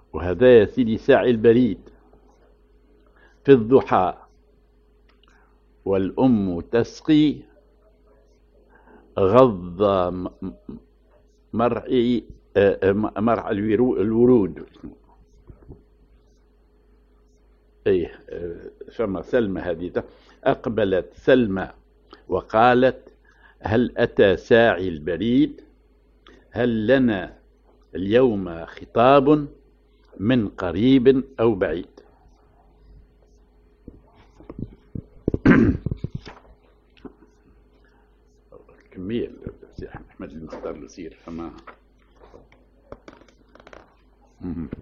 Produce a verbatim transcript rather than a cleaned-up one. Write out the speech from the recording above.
وهذا يا سيدي ساعي البريد في الضحى، والأم تسقي غض مرعي مرعى الورود. ايه فما سلمى هذه. أقبلت سلمى وقالت: هل أتى ساعي البريد؟ هل لنا اليوم خطاب من قريب أو بعيد؟ كمية السي أحمد المختار الوزير فما